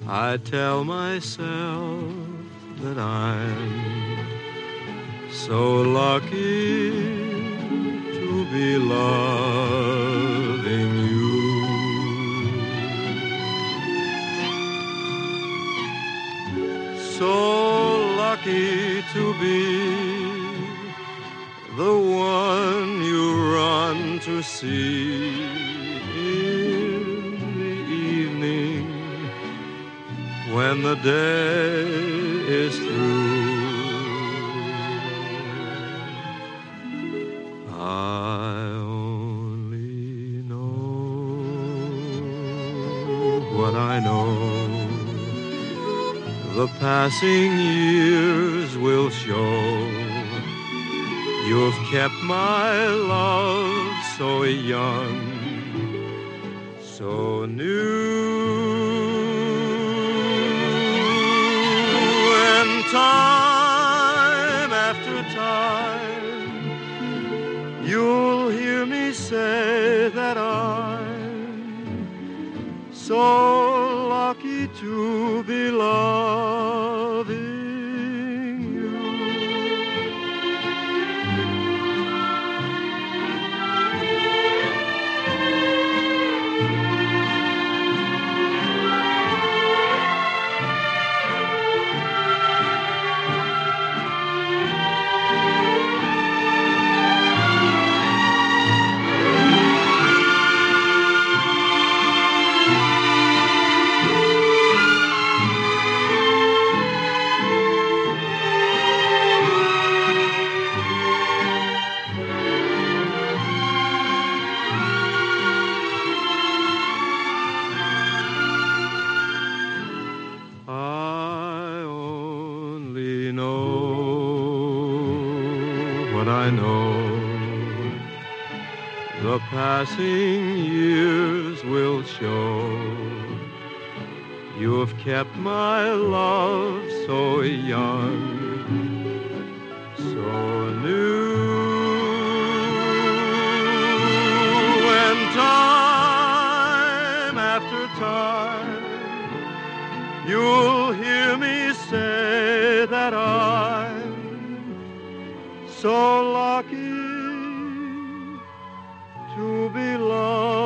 I tell myself that I'm so lucky to be loving you. So lucky to be the one you run to see in the evening when the day is through. I only know what I know. The passing years will show. You've kept my love so young, so new. And time after time, you'll hear me say that I'm so lucky to be loving you. I only know what I know. The passing years will show. You've kept my love so young, so new. And time after time, you'll hear me say that I'm so lucky to be loved.